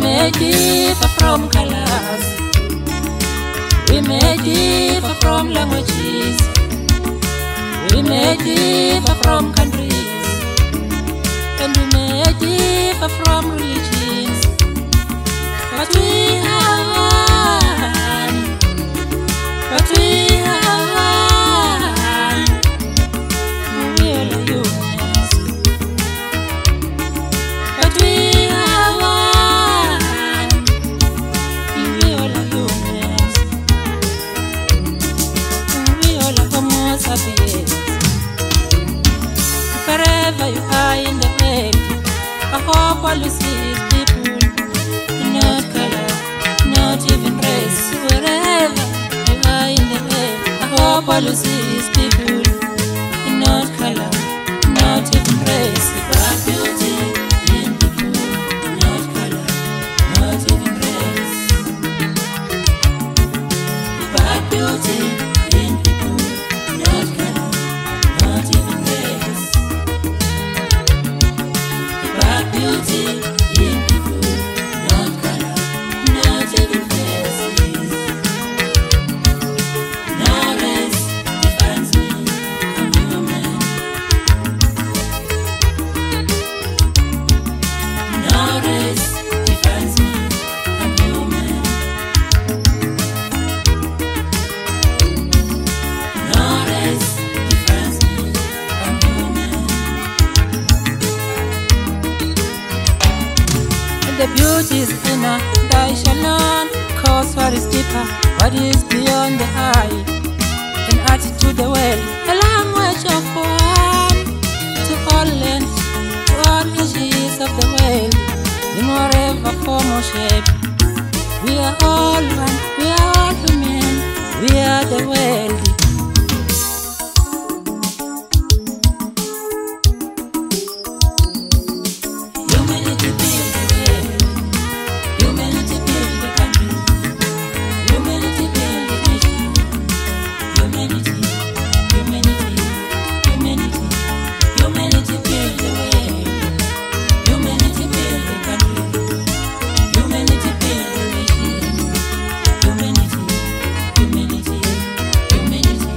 may differ from colors, we may differ from languages, we may differ from countries, and we may differ from religions, but we are one, but we are one, we are humans, but we are one, we all are humans, we all are Homo sapiens. Wherever you are in the world, I hope all you see is people, not color, not even race. Wherever you are in the world, I hope all you see is people, not color, not even race. But beauty in people, not color, not even race. But beauty in people, not color, not even race. But beauty in people, not color, not even faces. No race defines me, I'm human. No race defines me, I'm human. No race defines me, I'm human. And the beauty is inner, and I shall learn. Cause what is deeper, what is beyond the eye. An attitude the world, a language of one. To all lands, to all edges of the world, in whatever form or shape. We are all one, we are all human, we are the world. Humanity build the world, humanity build the country, humanity build the nation, humanity, humanity, humanity, humanity build the world, humanity build the country, humanity build the nation, humanity, humanity, humanity.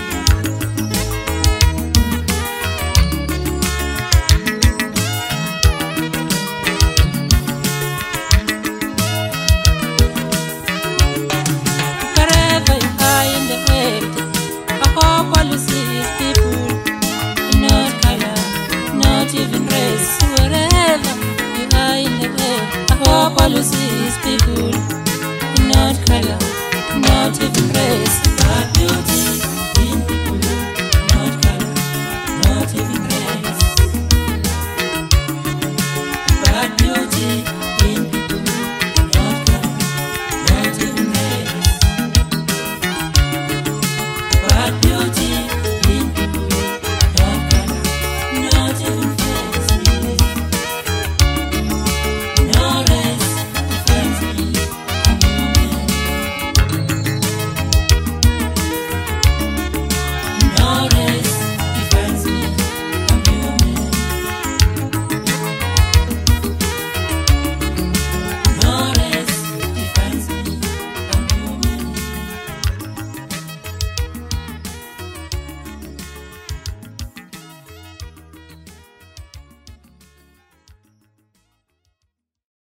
Wherever you are in the world, I hope all you see is people, not color, not even race. Wherever you are in the world, I hope all you see